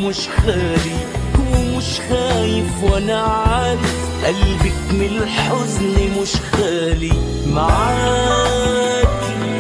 مش خالي ومش خايف، وانا عارف قلبك من الحزن مش خالي. معاكي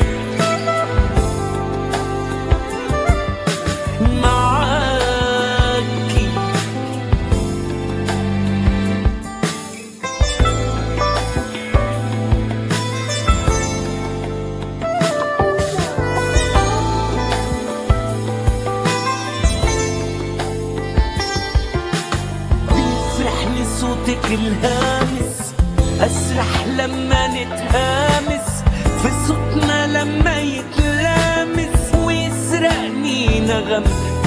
صوتك الهامس، أسرح لما نتهامس في صوتنا لما يتلامس، ويسرقني نغم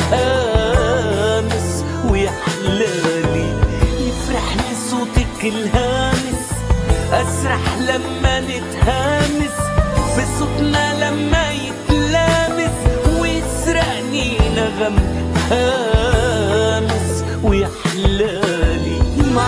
هامس ويحلالي. يفرحني صوتك الهامس، أسرح لما نتهامس في صوتنا لما يتلامس، ويسرقني نغم هامس ويحلالي.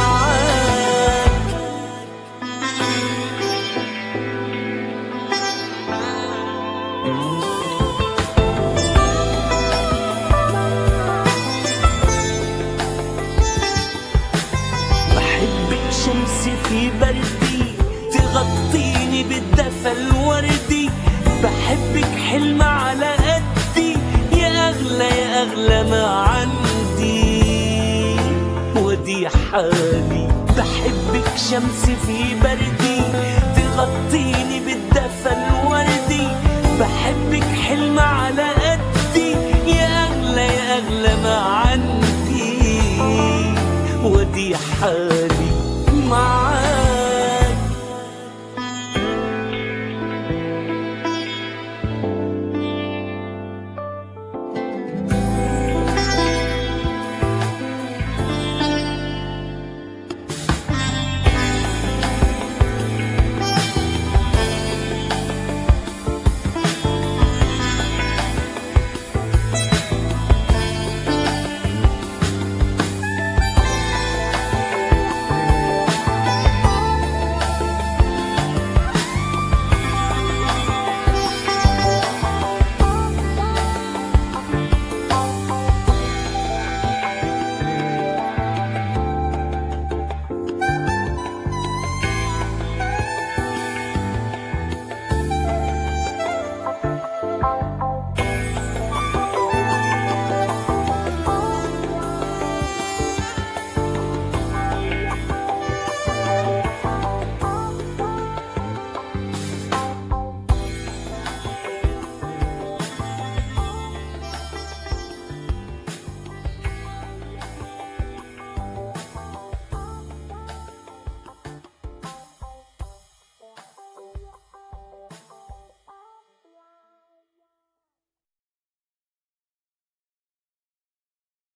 بحبك شمس في بردي تغطيني بالدفى الوردي، بحبك حلم على قدي يا أغلى يا أغلى ما عندي ودي حالي. بحبك شمس في بردي تغطيني بالدفى الوردي، بحبك حلم على قدي يا أغلى يا أغلى ما عندي ودي حالي.